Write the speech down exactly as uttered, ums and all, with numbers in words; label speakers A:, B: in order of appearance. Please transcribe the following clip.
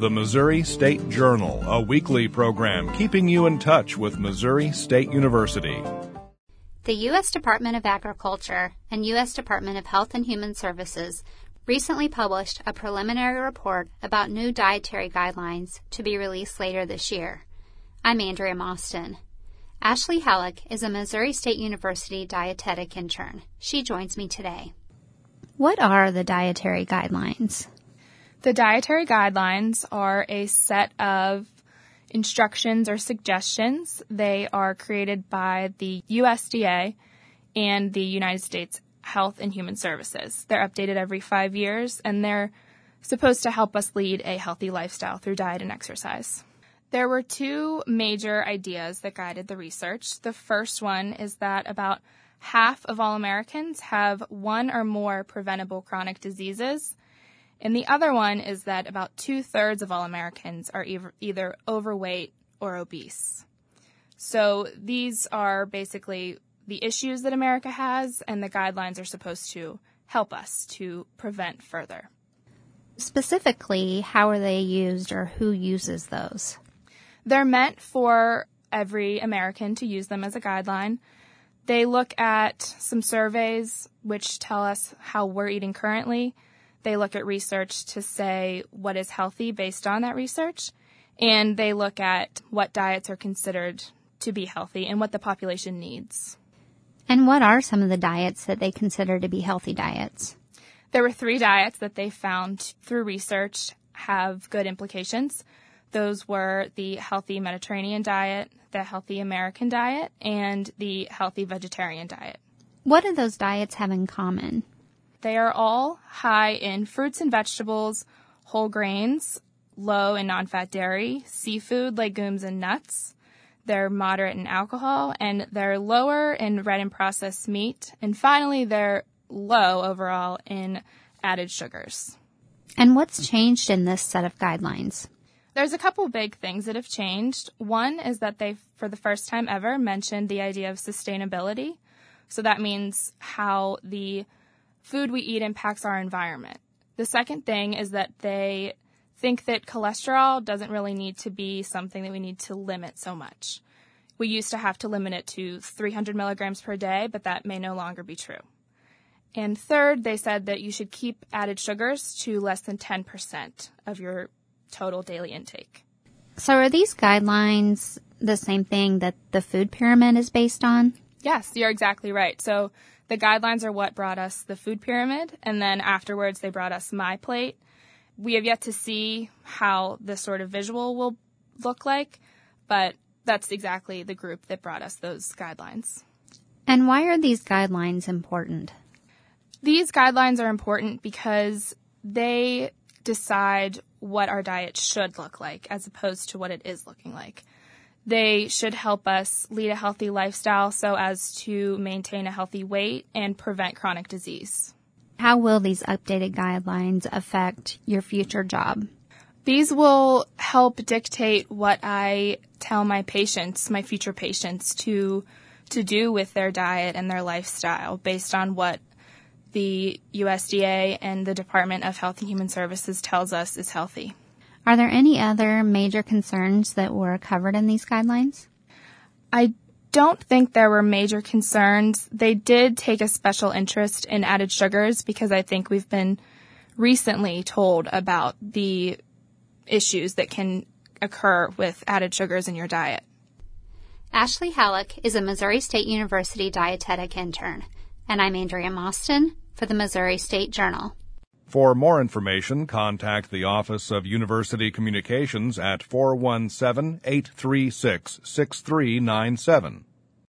A: The Missouri State Journal, a weekly program keeping you in touch with Missouri State University.
B: The U S Department of Agriculture and U S Department of Health and Human Services recently published a preliminary report about new dietary guidelines to be released later this year. I'm Andrea Mostyn. Ashley Halleck is a Missouri State University dietetic intern. She joins me today. What are the dietary guidelines?
C: The dietary guidelines are a set of instructions or suggestions. They are created by the U S D A and the United States Health and Human Services. They're updated every five years, and they're supposed to help us lead a healthy lifestyle through diet and exercise. There were two major ideas that guided the research. The first one is that about half of all Americans have one or more preventable chronic diseases. And the other one is that about two-thirds of all Americans are either overweight or obese. So these are basically the issues that America has, and the guidelines are supposed to help us to prevent further.
B: Specifically, how are they used or who uses those?
C: They're meant for every American to use them as a guideline. They look at some surveys which tell us how we're eating currently. They look at research to say what is healthy based on that research, and they look at what diets are considered to be healthy and what the population needs.
B: And what are some of the diets that they consider to be healthy diets?
C: There were three diets that they found through research have good implications. Those were the healthy Mediterranean diet, the healthy American diet, and the healthy vegetarian diet.
B: What do those diets have in common?
C: They are all high in fruits and vegetables, whole grains, low in non-fat dairy, seafood, legumes, and nuts. They're moderate in alcohol, and they're lower in red and processed meat. And finally, they're low overall in added sugars.
B: And what's changed in this set of guidelines?
C: There's a couple big things that have changed. One is that they, for the first time ever, mentioned the idea of sustainability. So that means how the food we eat impacts our environment. The second thing is that they think that cholesterol doesn't really need to be something that we need to limit so much. We used to have to limit it to three hundred milligrams per day, but that may no longer be true. And third, they said that you should keep added sugars to less than ten percent of your total daily intake.
B: So are these guidelines the same thing that the food pyramid is based on?
C: Yes, you're exactly right. So the guidelines are what brought us the food pyramid, and then afterwards they brought us MyPlate. We have yet to see how this sort of visual will look like, but that's exactly the group that brought us those guidelines.
B: And why are these guidelines important?
C: These guidelines are important because they decide what our diet should look like as opposed to what it is looking like. They should help us lead a healthy lifestyle so as to maintain a healthy weight and prevent chronic disease.
B: How will these updated guidelines affect your future job?
C: These will help dictate what I tell my patients, my future patients, to to do with their diet and their lifestyle based on what the U S D A and the Department of Health and Human Services tells us is healthy.
B: Are there any other major concerns that were covered in these guidelines?
C: I don't think there were major concerns. They did take a special interest in added sugars because I think we've been recently told about the issues that can occur with added sugars in your diet.
B: Ashley Halleck is a Missouri State University dietetic intern, and I'm Andrea Mostyn for the Missouri State Journal.
A: For more information, contact the Office of University Communications at four one seven, eight three six, six three nine seven.